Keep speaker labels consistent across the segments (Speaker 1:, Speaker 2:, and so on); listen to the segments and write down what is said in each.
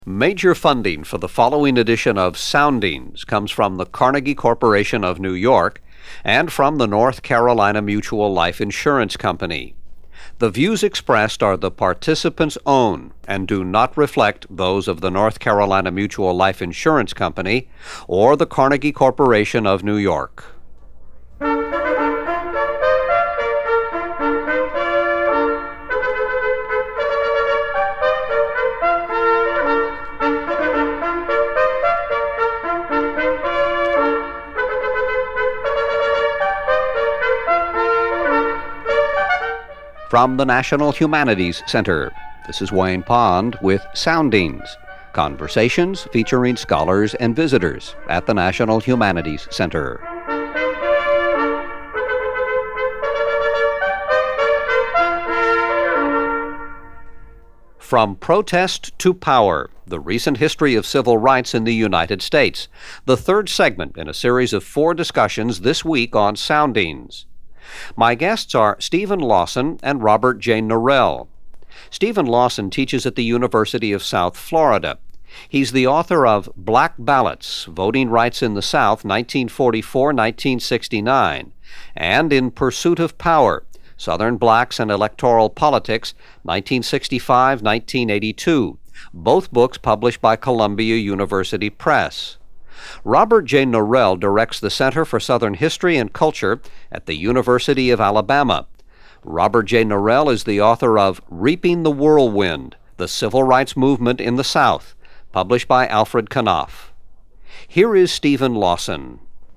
Speaker 1: Major funding for the following edition of Soundings comes from the Carnegie Corporation of New York and from the North Carolina Mutual Life Insurance Company. The views expressed are the participants' own and do not reflect those of the North Carolina Mutual Life Insurance Company or the Carnegie Corporation of New York. From the National Humanities Center, this is Wayne Pond with Soundings, conversations featuring scholars and visitors at the National Humanities Center. From Protest to Power, the recent history of civil rights in the United States, the third segment in a series of 4 discussions this week on Soundings. My guests are Stephen Lawson and Robert J. Norell. Stephen Lawson teaches at the University of South Florida. He's the author of Black Ballots, Voting Rights in the South, 1944-1969, and In Pursuit of Power, Southern Blacks and Electoral Politics, 1965-1982, both books published by Columbia University Press. Robert J. Norell directs the Center for Southern History and Culture at the University of Alabama. Robert J. Norell is the author of Reaping the Whirlwind, The Civil Rights Movement in the South, published by Alfred Knopf. Here is Stephen Lawson.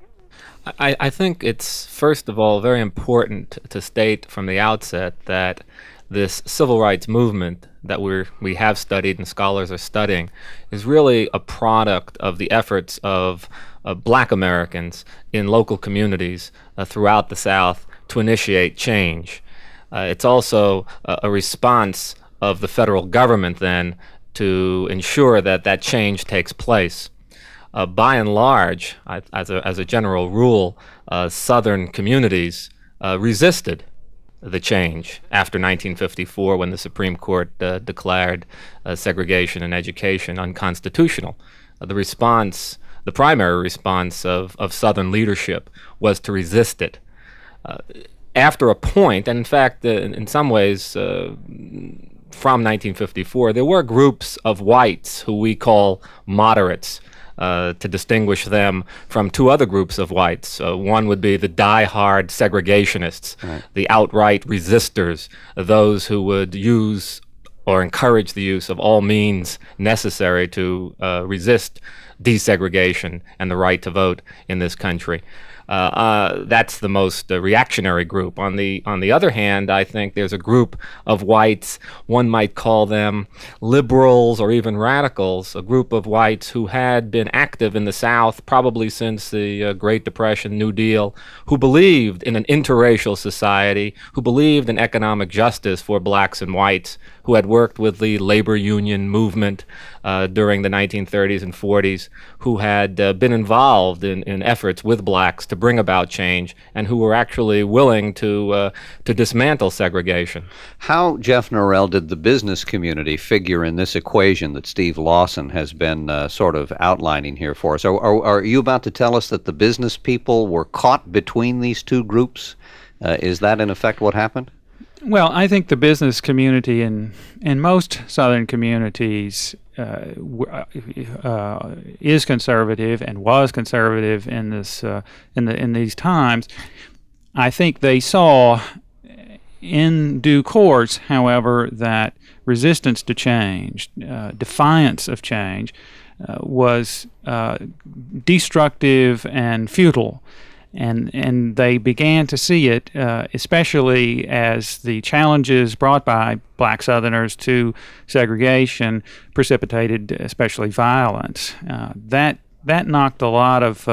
Speaker 2: I think it's, first of all, very important to state from the outset that this civil rights movement that we have studied and scholars are studying is really a product of the efforts of Black Americans in local communities throughout the South to initiate change. It's also a response of the federal government then to ensure that that change takes place. By and large, as a general rule, Southern communities resisted the change after 1954 when the Supreme Court declared segregation in education unconstitutional. The primary response of Southern leadership was to resist it. After a point, and in fact, in some ways, from 1954, there were groups of whites who we call moderates, to distinguish them from 2 other groups of whites. One would be the die-hard segregationists, right, the outright resistors, those who would use or encourage the use of all means necessary to resist desegregation and the right to vote in this country. That's the most reactionary group. On the other hand, I think there's a group of whites, one might call them liberals or even radicals, a group of whites who had been active in the South probably since the Great Depression, New Deal, who believed in an interracial society, who believed in economic justice for blacks and whites, who had worked with the labor union movement during the 1930s and 40s, who had been involved in efforts with blacks to bring about change, and who were actually willing to dismantle segregation.
Speaker 1: How, Jeff Norell, did the business community figure in this equation that Steve Lawson has been sort of outlining here for us? Are you about to tell us that the business people were caught between these 2 groups? Is that in effect what happened?
Speaker 3: Well, I think the business community in most Southern communities is conservative and was conservative in this in these times. I think they saw in due course, however, that resistance to change, defiance of change, was destructive and futile. And they began to see it, especially as the challenges brought by Black Southerners to segregation precipitated especially violence. That knocked a lot of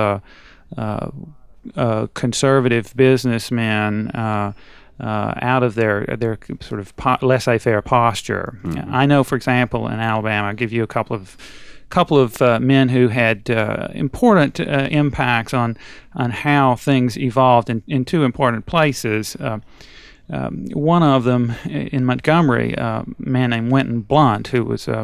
Speaker 3: conservative businessmen out of their sort of laissez-faire posture. Mm-hmm. I know, for example, in Alabama, I'll give you a couple of men who had important impacts on how things evolved in 2 important places. One of them in Montgomery, a man named Winton Blunt, who was a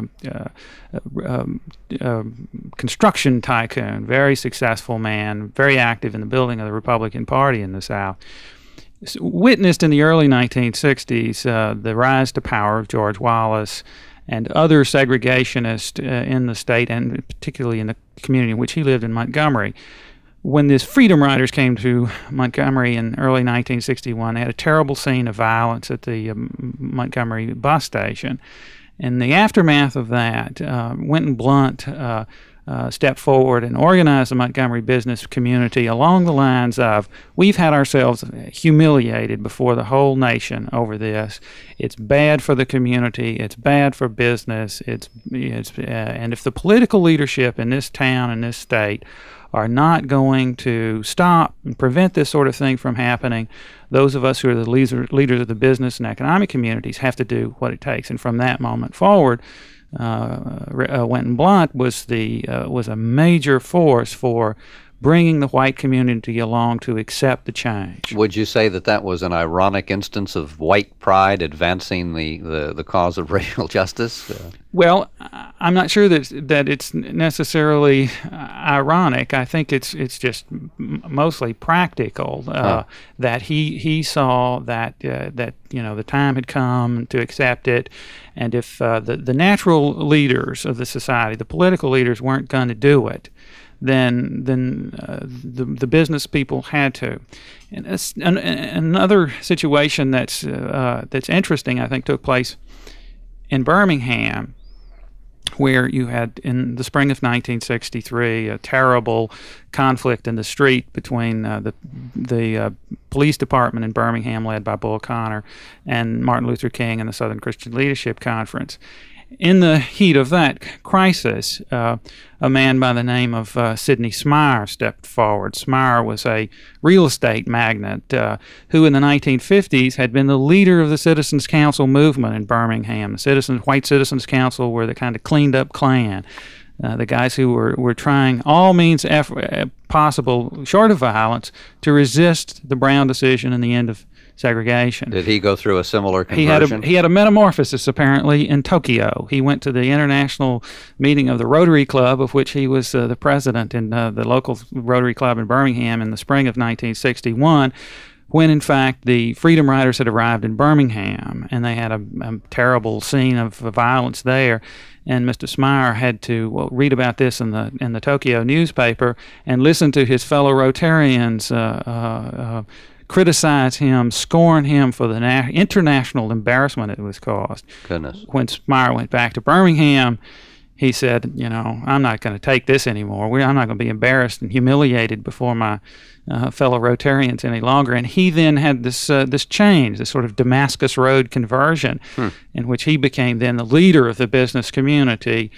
Speaker 3: construction tycoon, very successful man, very active in the building of the Republican Party in the South, witnessed in the early 1960s the rise to power of George Wallace and other segregationists in the state, and particularly in the community in which he lived in Montgomery. When the Freedom Riders came to Montgomery in early 1961, they had a terrible scene of violence at the Montgomery bus station. In the aftermath of that, Winton Blunt stepped forward and organized the Montgomery business community along the lines of, we've had ourselves humiliated before the whole nation over this. It's bad for the community. It's bad for business. And if the political leadership in this town and this state are not going to stop and prevent this sort of thing from happening, those of us who are the leaders of the business and economic communities have to do what it takes. And from that moment forward, Winton Blunt was a major force for bringing the white community along to accept the change.
Speaker 1: Would you say that that was an ironic instance of white pride advancing the cause of racial justice?
Speaker 3: Well, I'm not sure that it's necessarily ironic. I think it's just mostly practical. That he saw that the time had come to accept it, and if the natural leaders of the society, the political leaders, weren't going to do it, then the business people had to. And another situation that's interesting, I think, took place in Birmingham, where you had, in the spring of 1963, a terrible conflict in the street between the police department in Birmingham, led by Bull Connor, and Martin Luther King and the Southern Christian Leadership Conference. In the heat of that crisis, a man by the name of Sidney Smyer stepped forward. Smyer was a real estate magnate who in the 1950s had been the leader of the Citizens Council movement in Birmingham. The White Citizens Council were the kind of cleaned up Klan. The guys who were trying all means possible, short of violence, to resist the Brown decision and the end of segregation.
Speaker 1: Did he go through a similar conversion?
Speaker 3: He had a metamorphosis, apparently, in Tokyo. He went to the international meeting of the Rotary Club, of which he was the president in the local Rotary Club in Birmingham in the spring of 1961, when, in fact, the Freedom Riders had arrived in Birmingham, and they had a terrible scene of violence there. And Mr. Smyer had to read about this in the Tokyo newspaper and listen to his fellow Rotarians criticize him, scorn him for the international embarrassment it was caused.
Speaker 1: Goodness. When
Speaker 3: Smyer went back to Birmingham, he said, I'm not going to take this anymore. I'm not going to be embarrassed and humiliated before my fellow Rotarians any longer. And he then had this change, this sort of Damascus Road conversion, in which he became then the leader of the business community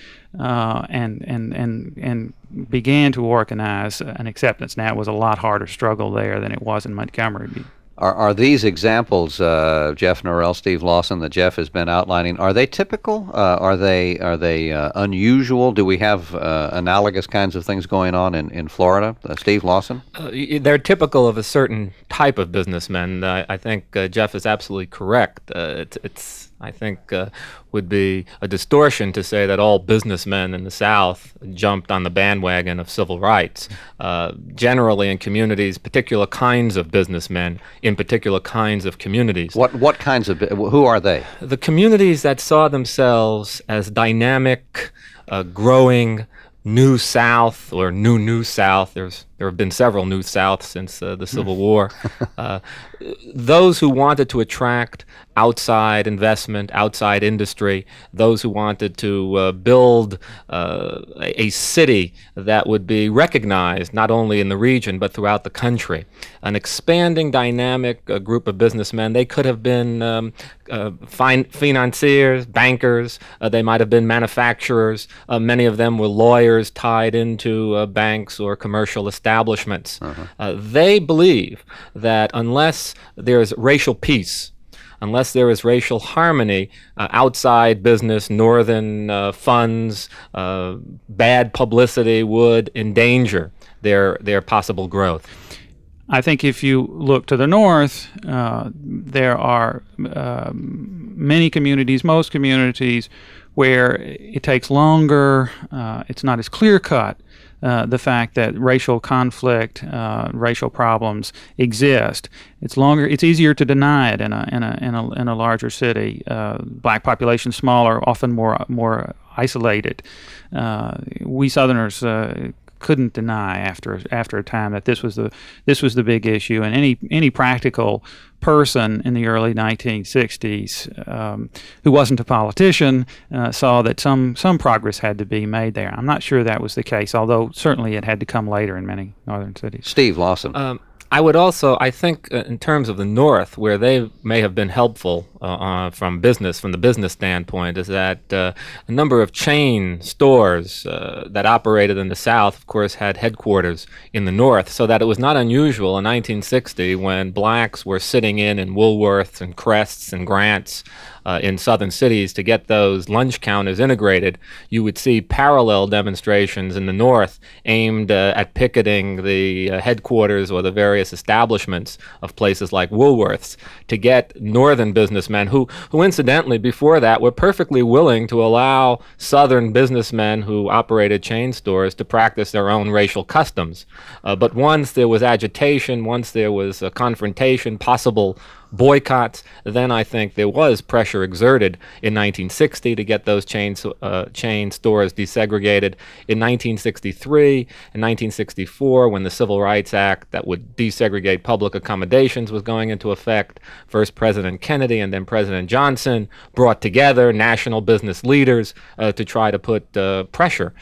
Speaker 3: and began to organize an acceptance. Now, it was a lot harder struggle there than it was in Montgomery.
Speaker 1: Are these examples, Jeff Norrell, Steve Lawson, that Jeff has been outlining, are they typical? Are they unusual? Do we have analogous kinds of things going on in Florida? Steve Lawson?
Speaker 2: They're typical of a certain type of businessman. I think Jeff is absolutely correct. It's I think would be a distortion to say that all businessmen in the South jumped on the bandwagon of civil rights. Generally, in communities, particular kinds of businessmen in particular kinds of communities.
Speaker 1: What kinds of? Who are they?
Speaker 2: The communities that saw themselves as dynamic, growing New South or New South. There have been several New Souths since the Civil War. Those who wanted to attract outside investment, outside industry, those who wanted to build a city that would be recognized not only in the region but throughout the country. An expanding, dynamic group of businessmen. They could have been financiers, bankers. They might have been manufacturers. Many of them were lawyers tied into banks or commercial establishments. They believe that unless there's racial peace, unless there is racial harmony, outside business, northern funds, bad publicity would endanger their possible growth.
Speaker 3: I think if you look to the north, there are many communities, most communities, where it takes longer. It's not as clear-cut. The fact that racial conflict, racial problems exist. It's longer. It's easier to deny it in a larger city. Black population smaller, often more isolated. We Southerners couldn't deny after a time that this was the big issue, and any practical person in the early 1960s who wasn't a politician saw that some progress had to be made there. I'm not sure that was the case, although certainly it had to come later in many northern cities.
Speaker 1: Steve Lawson.
Speaker 2: I would also, I think, in terms of the North, where they may have been helpful from the business standpoint, is that a number of chain stores that operated in the South, of course, had headquarters in the North, so that it was not unusual in 1960 when blacks were sitting in Woolworths and Crests and Grants in southern cities to get those lunch counters integrated. You would see parallel demonstrations in the North aimed at picketing the headquarters or the various establishments of places like Woolworths to get northern businessmen who incidentally, before that, were perfectly willing to allow southern businessmen who operated chain stores to practice their own racial customs. But once there was agitation, once there was a confrontation, possible boycotts, then I think there was pressure exerted in 1960 to get those chain stores desegregated. In 1963 and 1964, when the Civil Rights Act that would desegregate public accommodations was going into effect, first President Kennedy and then President Johnson brought together national business leaders to try to put pressure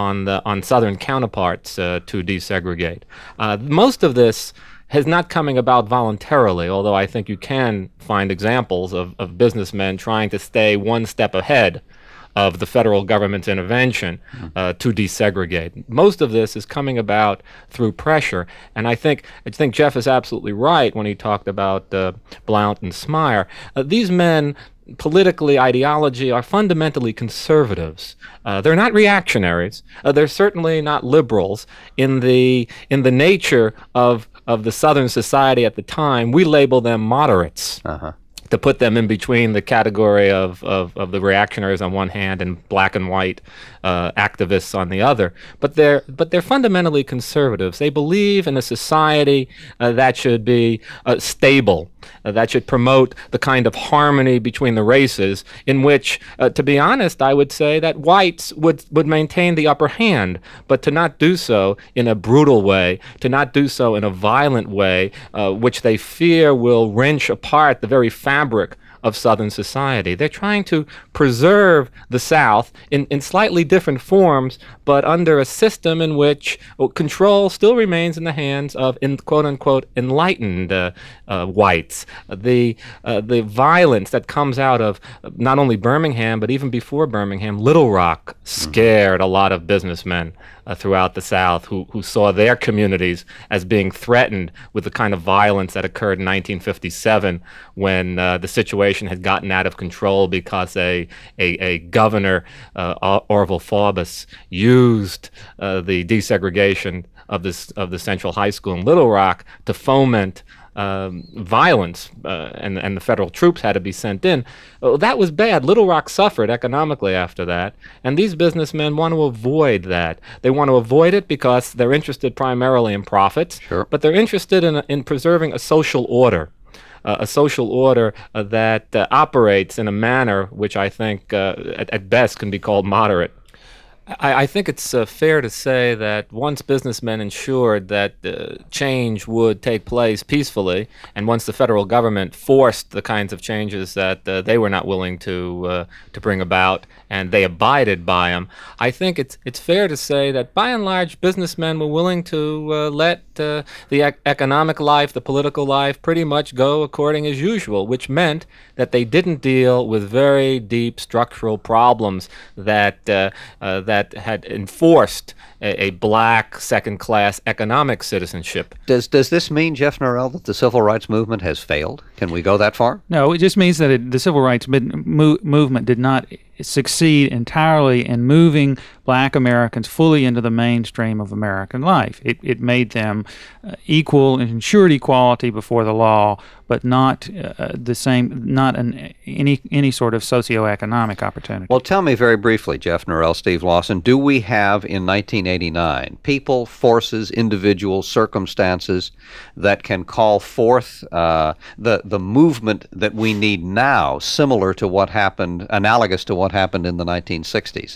Speaker 2: on Southern counterparts to desegregate. Most of this is not coming about voluntarily, although I think you can find examples of businessmen trying to stay one step ahead of the federal government's intervention to desegregate. Most of this is coming about through pressure, and I think Jeff is absolutely right when he talked about Blount and Smyer. These men, politically, ideology, are fundamentally conservatives. They're not reactionaries. They're certainly not liberals. In the nature of the Southern society at the time, we label them moderates. To put them in between the category of the reactionaries on one hand and black and white activists on the other. But they're fundamentally conservatives. They believe in a society that should be stable, that should promote the kind of harmony between the races in which, to be honest, I would say that whites would maintain the upper hand, but to not do so in a brutal way, to not do so in a violent way, which they fear will wrench apart the very fabric of Southern society. They're trying to preserve the South in slightly different forms, but under a system in which control still remains in the hands of, quote-unquote, enlightened whites. The violence that comes out of not only Birmingham, but even before Birmingham, Little Rock scared a lot of businessmen throughout the South who saw their communities as being threatened with the kind of violence that occurred in 1957 when the situation had gotten out of control because a governor, Orville Faubus, used the desegregation of the Central High School in Little Rock to foment violence, and the federal troops had to be sent in. That was bad. Little Rock suffered economically after that, and these businessmen want to avoid that. They want to avoid it because they're interested primarily in profits,
Speaker 1: Sure.
Speaker 2: but they're interested in preserving a social order. A social order that operates in a manner which I think at best can be called moderate. I think it's fair to say that once businessmen ensured that change would take place peacefully, and once the federal government forced the kinds of changes that they were not willing to bring about, and they abided by them, I think it's fair to say that by and large businessmen were willing to let the economic life, the political life, pretty much go according as usual, which meant that they didn't deal with very deep structural problems that had enforced a black second-class economic citizenship.
Speaker 1: Does this mean, Jeff Norrell, that the civil rights movement has failed? Can we go that far?
Speaker 3: No, it just means that the civil rights movement did not succeed entirely in moving black Americans fully into the mainstream of American life. It made them equal and ensured equality before the law, but not the same, not any sort of socioeconomic opportunity.
Speaker 1: Well, tell me very briefly, Jeff Norell, Steve Lawson, do we have in 1989 people, forces, individuals, circumstances that can call forth the movement that we need now, similar to what happened, analogous to what happened in the 1960s?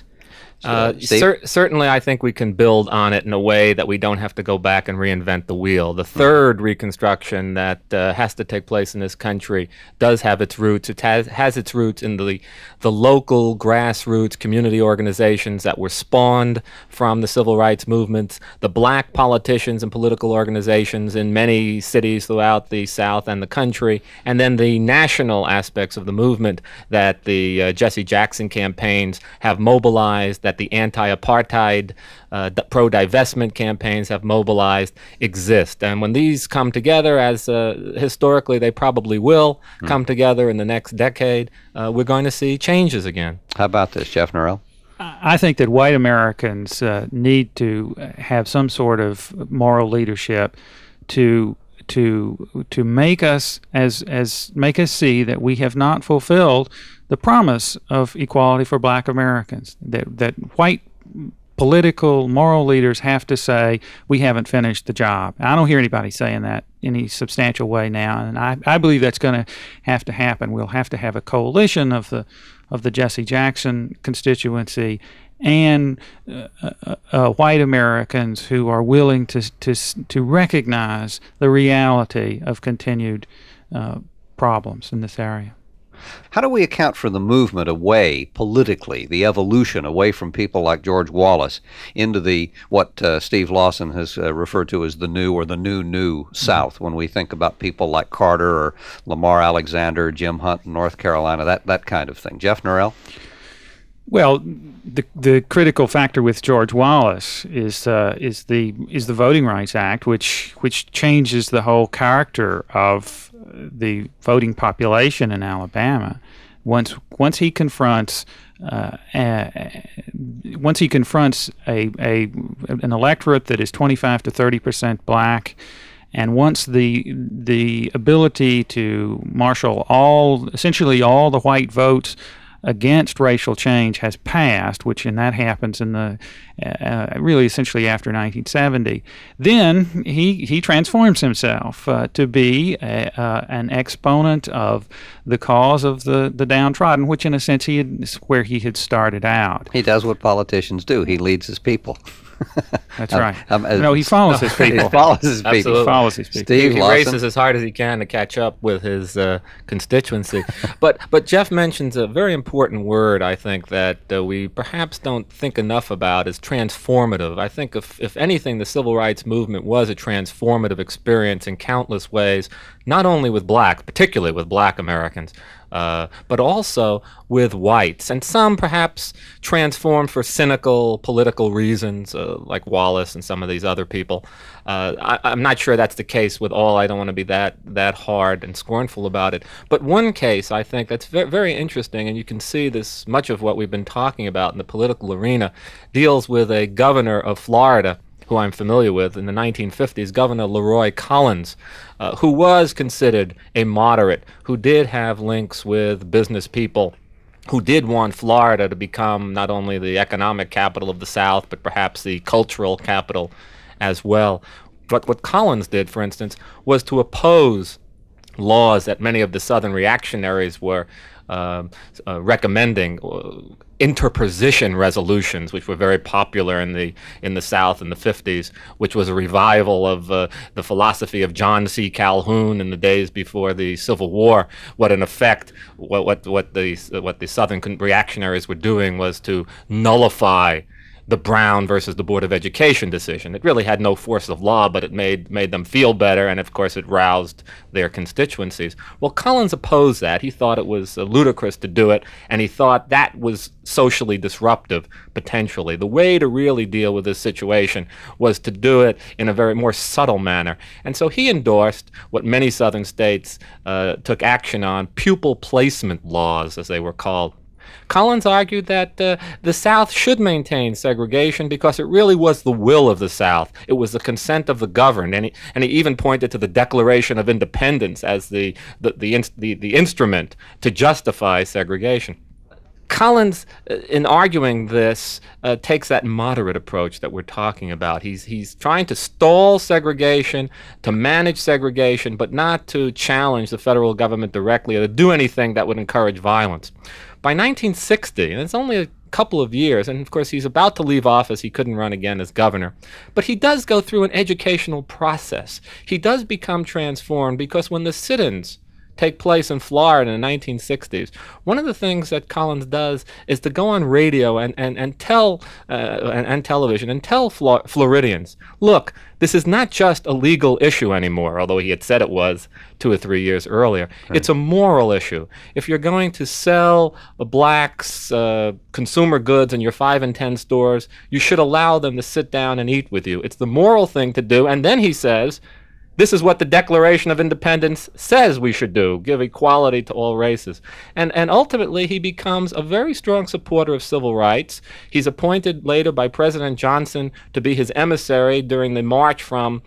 Speaker 2: Certainly, I think we can build on it in a way that we don't have to go back and reinvent the wheel. The third Reconstruction that has to take place in this country does have its roots. It has its roots in the local grassroots community organizations that were spawned from the civil rights movements, the black politicians and political organizations in many cities throughout the South and the country, and then the national aspects of the movement that the Jesse Jackson campaigns have mobilized, that the anti-apartheid, pro-divestment campaigns have mobilized, exist. And when these come together, as historically they probably will come together in the next decade, we're going to see changes again.
Speaker 1: How about this, Jeff Norell?
Speaker 3: I think that white Americans need to have some sort of moral leadership to make us make us see that we have not fulfilled the promise of equality for black Americans. That white political moral leaders have to say, we haven't finished the job. I don't hear anybody saying that in any substantial way now, and I believe that's going to have to happen. We'll have to have a coalition of the Jesse Jackson constituency and white Americans who are willing to recognize the reality of continued problems in this area.
Speaker 1: How do we account for the movement away politically, the evolution away from people like George Wallace into what Steve Lawson has referred to as the new South, when we think about people like Carter or Lamar Alexander, Jim Hunt in North Carolina, that kind of thing? Jeff Norell?
Speaker 3: Well, the critical factor with George Wallace is the Voting Rights Act, which changes the whole character of the voting population in Alabama. Once he confronts an electorate that is 25 to 30% black, and once the ability to marshal essentially all the white votes against racial change has passed, and that happens in the really essentially after 1970, then he transforms himself to be an exponent of the cause of the downtrodden, which in a sense is where he had started out.
Speaker 1: He does what politicians do. He leads his people.
Speaker 3: That's right. No, he follows his people.
Speaker 1: He follows his people.
Speaker 2: Absolutely.
Speaker 3: He follows his people.
Speaker 1: Steve
Speaker 2: He
Speaker 1: Lawson.
Speaker 2: races as hard as he can to catch up with his constituency. But Jeff mentions a very important word, I think, that we perhaps don't think enough about, is transformative. I think if anything, the civil rights movement was a transformative experience in countless ways, not only with blacks, particularly with black Americans, but also with whites, and some perhaps transformed for cynical political reasons, like Wallace and some of these other people. I'm not sure that's the case with all. I don't want to be that hard and scornful about it. But one case I think that's very interesting, and you can see this, much of what we've been talking about in the political arena, deals with a governor of Florida who I'm familiar with in the 1950s, Governor Leroy Collins, who was considered a moderate, who did have links with business people, who did want Florida to become not only the economic capital of the South, but perhaps the cultural capital as well. But what Collins did, for instance, was to oppose laws that many of the Southern reactionaries were recommending, interposition resolutions, which were very popular in the South in the 50s, which was a revival of the philosophy of John C. Calhoun in the days before the Civil War. What in effect, what the Southern reactionaries were doing was to nullify the Brown versus the Board of Education decision. It really had no force of law, but it made them feel better, and of course it roused their constituencies. Well, Collins opposed that. He thought it was ludicrous to do it, and he thought that was socially disruptive, potentially. The way to really deal with this situation was to do it in a very more subtle manner. And so he endorsed what many Southern states took action on, pupil placement laws, as they were called. Collins argued that the South should maintain segregation because it really was the will of the South. It was the consent of the governed, and he even pointed to the Declaration of Independence as the instrument to justify segregation. Collins, in arguing this, takes that moderate approach that we're talking about. He's trying to stall segregation, to manage segregation, but not to challenge the federal government directly or to do anything that would encourage violence. By 1960, and it's only a couple of years, and of course he's about to leave office, he couldn't run again as governor, but he does go through an educational process. He does become transformed because when the sit-ins take place in Florida in the 1960s, one of the things that Collins does is to go on radio and tell and television and tell Floridians, look, this is not just a legal issue anymore, although he had said it was 2 or 3 years earlier. Right. It's a moral issue. If you're going to sell blacks consumer goods in your 5 and 10 stores, you should allow them to sit down and eat with you. It's the moral thing to do. And then he says, this is what the Declaration of Independence says we should do, give equality to all races. And ultimately, he becomes a very strong supporter of civil rights. He's appointed later by President Johnson to be his emissary during the march from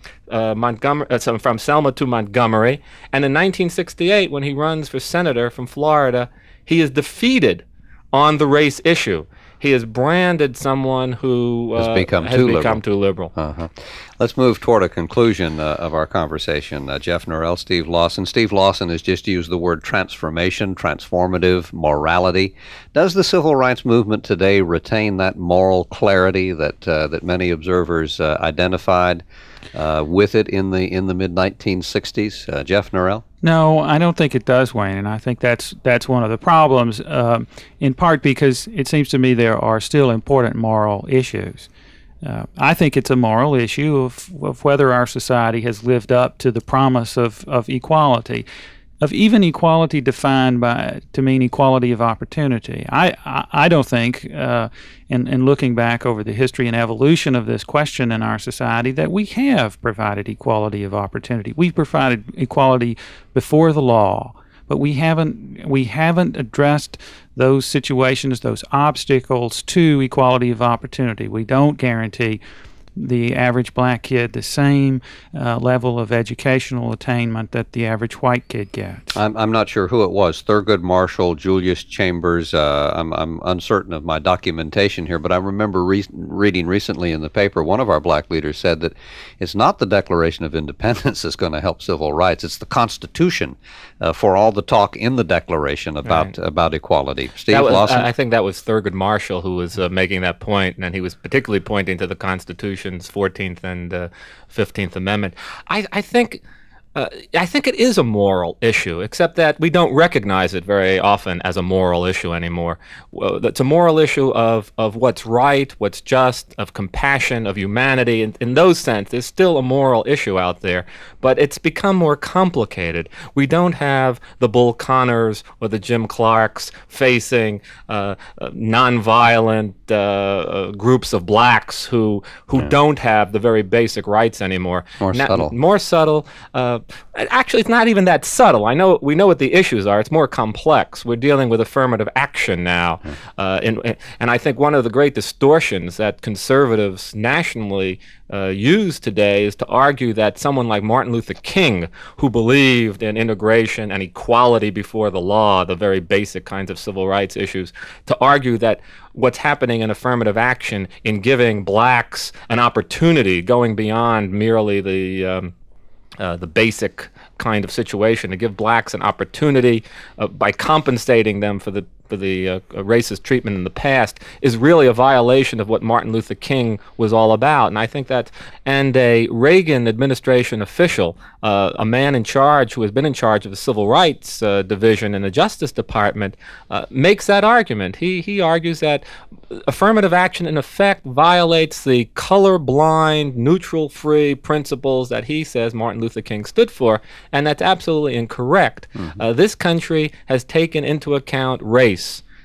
Speaker 2: from Selma to Montgomery. And in 1968, when he runs for senator from Florida, he is defeated on the race issue. He has branded someone who
Speaker 1: has become
Speaker 2: too liberal.
Speaker 1: Uh-huh. Let's move toward a conclusion of our conversation. Jeff Norell, Steve Lawson. Steve Lawson has just used the word transformation, transformative, morality. Does the civil rights movement today retain that moral clarity that many observers identified with it in the mid-1960s? Jeff Norell?
Speaker 3: No, I don't think it does, Wayne, and I think that's one of the problems, in part because it seems to me there are still important moral issues. I think it's a moral issue of whether our society has lived up to the promise of equality, of even equality defined to mean equality of opportunity. I don't think, in looking back over the history and evolution of this question in our society, that we have provided equality of opportunity. We've provided equality before the law, but we haven't addressed those situations, those obstacles to equality of opportunity. We don't guarantee the average black kid the same level of educational attainment that the average white kid gets.
Speaker 1: I'm not sure who it was, Thurgood Marshall, Julius Chambers. I'm uncertain of my documentation here, but I remember reading recently in the paper, one of our black leaders said that it's not the Declaration of Independence that's going to help civil rights, it's the Constitution, for all the talk in the Declaration about equality. Steve Lawson?
Speaker 2: I think that was Thurgood Marshall who was making that point, and he was particularly pointing to the Constitution's 14th and 15th Amendment. I think it is a moral issue, except that we don't recognize it very often as a moral issue anymore. It's a moral issue of what's right, what's just, of compassion, of humanity. In those sense, there's still a moral issue out there, but it's become more complicated. We don't have the Bull Connors or the Jim Clarks facing nonviolent groups of blacks who don't have the very basic rights anymore. More subtle. Actually, it's not even that subtle. We know what the issues are. It's more complex. We're dealing with affirmative action now. And I think one of the great distortions that conservatives nationally use today is to argue that someone like Martin Luther King, who believed in integration and equality before the law, the very basic kinds of civil rights issues, to argue that what's happening in affirmative action in giving blacks an opportunity going beyond merely the basic kind of situation, to give blacks an opportunity by compensating them for the racist treatment in the past, is really a violation of what Martin Luther King was all about. And I think that, and a Reagan administration official, a man in charge who has been in charge of the Civil Rights Division in the Justice Department, makes that argument. He argues that affirmative action in effect violates the colorblind, neutral-free principles that he says Martin Luther King stood for, and that's absolutely incorrect. Mm-hmm. This country has taken into account race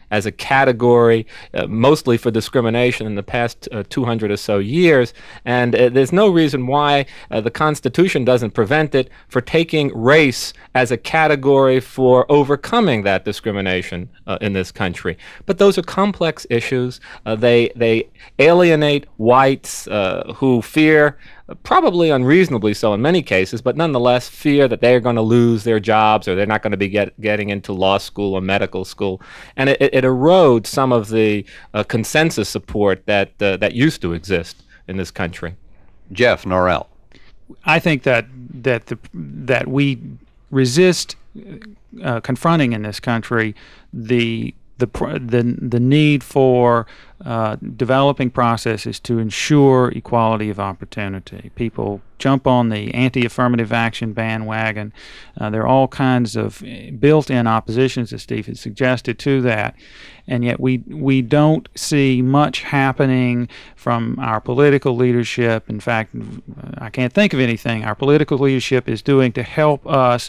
Speaker 2: as a category, mostly for discrimination in the past 200 or so years, and there's no reason why the Constitution doesn't prevent it for taking race as a category for overcoming that discrimination in this country. But those are complex issues. They alienate whites who fear, probably unreasonably so in many cases, but nonetheless fear that they're going to lose their jobs or they're not going to be getting into law school or medical school. And it erodes some of the consensus support that used to exist in this country.
Speaker 1: Jeff Norrell.
Speaker 3: I think that we resist confronting in this country the need for developing processes to ensure equality of opportunity. People jump on the anti-affirmative action bandwagon. There are all kinds of built-in oppositions, as Steve has suggested, to that. And yet we don't see much happening from our political leadership. In fact, I can't think of anything our political leadership is doing to help us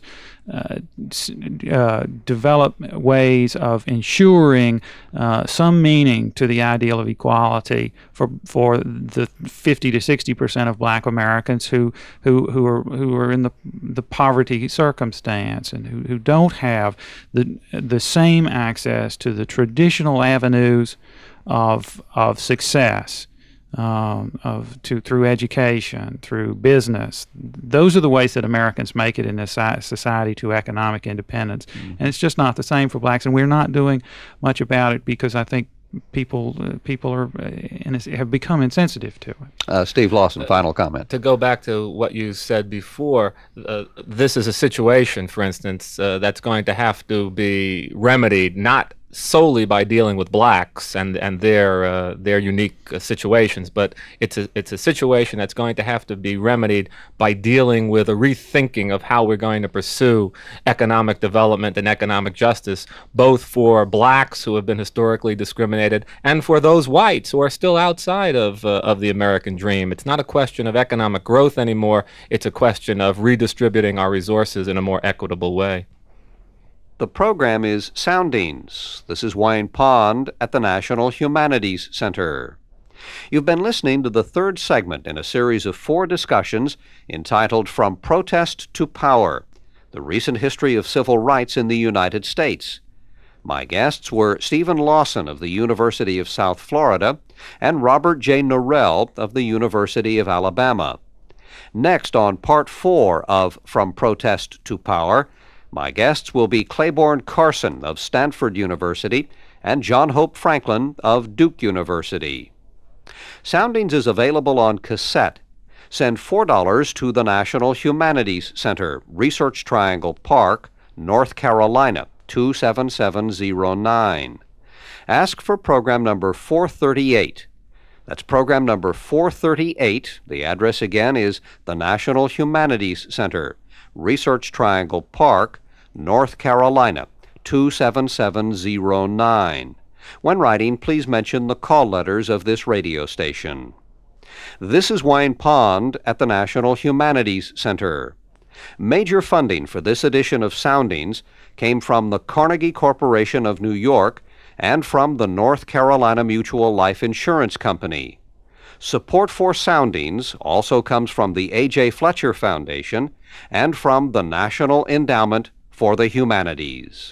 Speaker 3: develop ways of ensuring some meaning to the ideal of equality for the 50 to 60% of Black Americans who are in the poverty circumstance and who don't have the same access to the traditional avenues of success. Through education, through business. Those are the ways that Americans make it in this society to economic independence. Mm-hmm. And it's just not the same for blacks, and we're not doing much about it because I think people have become insensitive to it.
Speaker 1: Steve Lawson, final comment.
Speaker 2: To go back to what you said before, this is a situation, for instance, that's going to have to be remedied not solely by dealing with blacks and their unique situations, but it's a situation that's going to have to be remedied by dealing with a rethinking of how we're going to pursue economic development and economic justice, both for blacks who have been historically discriminated and for those whites who are still outside of the American dream. It's not a question of economic growth anymore. It's a question of redistributing our resources in a more equitable way.
Speaker 1: The program is Soundings. This is Wayne Pond at the National Humanities Center. You've been listening to the third segment in a series of 4 discussions entitled From Protest to Power, the recent history of civil rights in the United States. My guests were Stephen Lawson of the University of South Florida and Robert J. Norrell of the University of Alabama. Next, on Part 4 of From Protest to Power, my guests will be Claiborne Carson of Stanford University and John Hope Franklin of Duke University. Soundings is available on cassette. Send $4 to the National Humanities Center, Research Triangle Park, North Carolina, 27709. Ask for program number 438. That's program number 438. The address again is the National Humanities Center, Research Triangle Park, North Carolina, 27709. When writing, please mention the call letters of this radio station. This is Wayne Pond at the National Humanities Center. Major funding for this edition of Soundings came from the Carnegie Corporation of New York and from the North Carolina Mutual Life Insurance Company. Support for Soundings also comes from the A.J. Fletcher Foundation and from the National Endowment for the Humanities.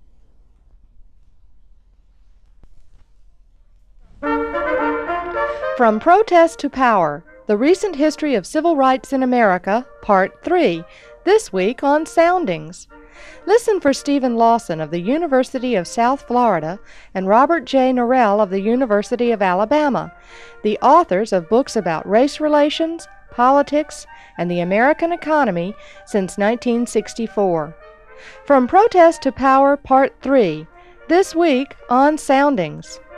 Speaker 4: From Protest to Power, the recent history of civil rights in America, Part 3, this week on Soundings. Listen for Stephen Lawson of the University of South Florida and Robert J. Norrell of the University of Alabama, the authors of books about race relations, politics, and the American economy since 1964. From Protest to Power, Part 3, this week on Soundings.